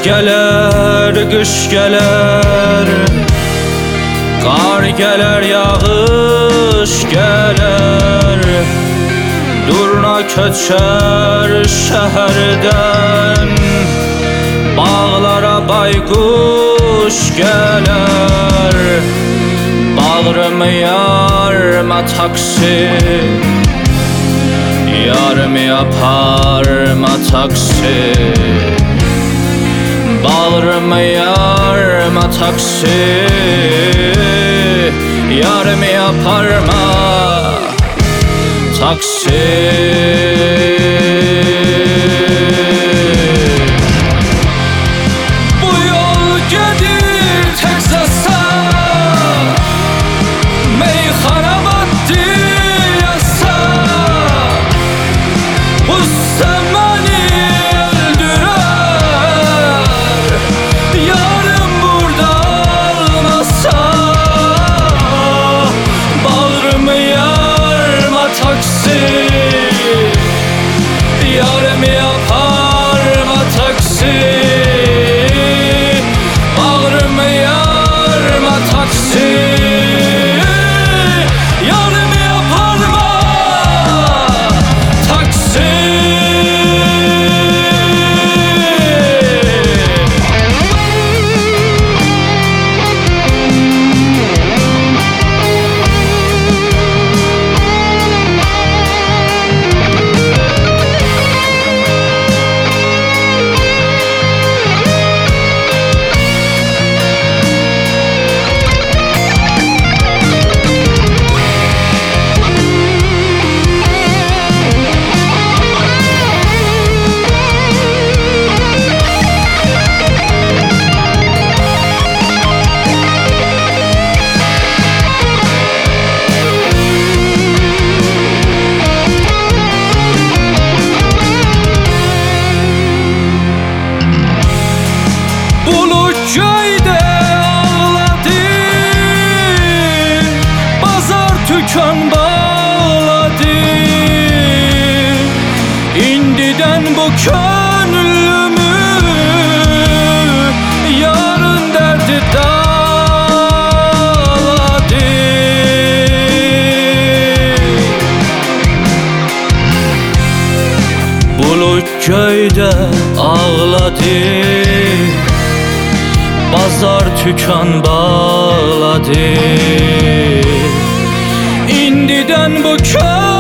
gələr, qış gələr, qar gələr, yağış gələr. Durna köçər şəhərdən, bağlara bayquş gələr. Bağrımı yarma taksi, yarımı aparma taksi. Bağrımı yarma taksi, yarımı aparma taksi. Tükan bağladı, indiden bu könlümü, yarın derdi dağladı. Bulut köyde ağladı, bazar tükan bağladı. İndiden bu köy